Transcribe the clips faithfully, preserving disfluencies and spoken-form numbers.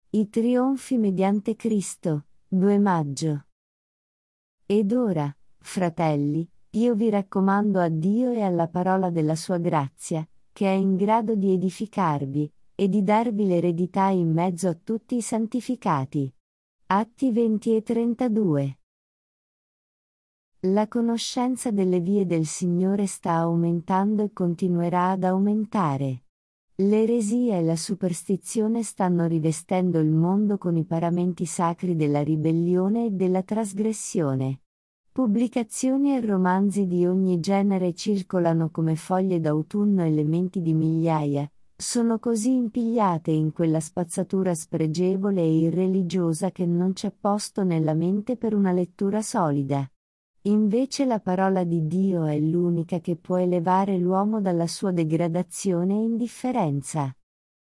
I trionfi mediante Cristo, due maggio. Ed ora, fratelli, io vi raccomando a Dio e alla parola della sua grazia, che è in grado di edificarvi, e di darvi l'eredità in mezzo a tutti i santificati. Atti venti e trentadue. La conoscenza delle vie del Signore sta aumentando e continuerà ad aumentare. L'eresia e la superstizione stanno rivestendo il mondo con i paramenti sacri della ribellione e della trasgressione. Pubblicazioni e romanzi di ogni genere circolano come foglie d'autunno e le menti di migliaia sono così impigliate in quella spazzatura spregevole e irreligiosa che non c'è posto nella mente per una lettura solida. Invece la parola di Dio è l'unica che può elevare l'uomo dalla sua degradazione e indifferenza.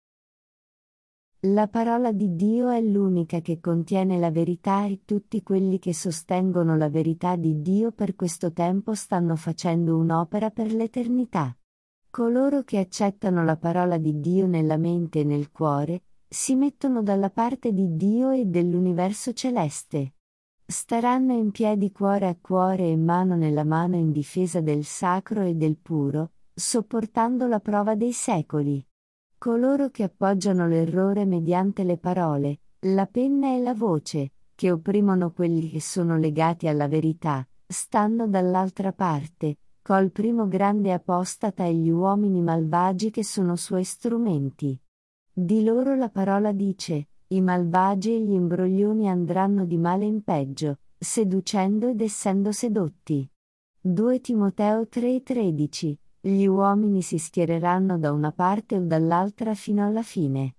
La parola di Dio è l'unica che contiene la verità e tutti quelli che sostengono la verità di Dio per questo tempo stanno facendo un'opera per l'eternità. Coloro che accettano la parola di Dio nella mente e nel cuore, si mettono dalla parte di Dio e dell'universo celeste. Staranno in piedi cuore a cuore e mano nella mano in difesa del sacro e del puro, sopportando la prova dei secoli. Coloro che appoggiano l'errore mediante le parole, la penna e la voce, che opprimono quelli che sono legati alla verità, stanno dall'altra parte, col primo grande apostata e gli uomini malvagi che sono suoi strumenti. Di loro la parola dice: i malvagi e gli imbroglioni andranno di male in peggio, seducendo ed essendo sedotti. due Timoteo tre e tredici. Gli uomini si schiereranno da una parte o dall'altra fino alla fine.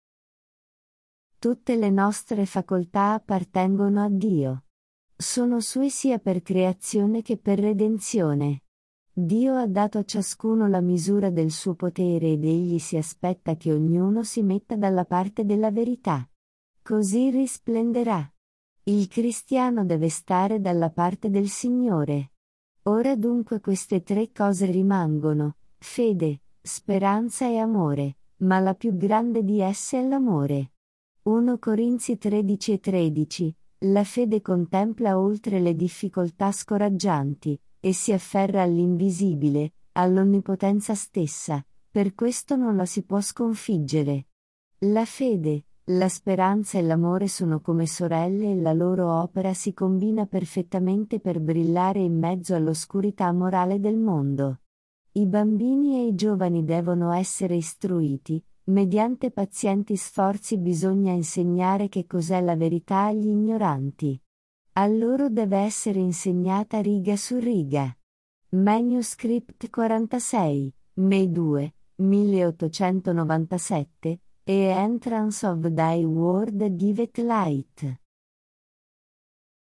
Tutte le nostre facoltà appartengono a Dio. Sono sue sia per creazione che per redenzione. Dio ha dato a ciascuno la misura del suo potere ed egli si aspetta che ognuno si metta dalla parte della verità. Così risplenderà. Il cristiano deve stare dalla parte del Signore. Ora dunque queste tre cose rimangono: fede, speranza e amore, ma la più grande di esse è l'amore. primo Corinzi tredici e tredici. La fede contempla oltre le difficoltà scoraggianti, e si afferra all'invisibile, all'onnipotenza stessa, per questo non la si può sconfiggere. La fede, la speranza e l'amore sono come sorelle e la loro opera si combina perfettamente per brillare in mezzo all'oscurità morale del mondo. I bambini e i giovani devono essere istruiti, mediante pazienti sforzi bisogna insegnare che cos'è la verità agli ignoranti. A loro deve essere insegnata riga su riga. Manuscript quarantasei, May due, milleottocentonovantasette, e Entrance of Thy Word Giveth Light.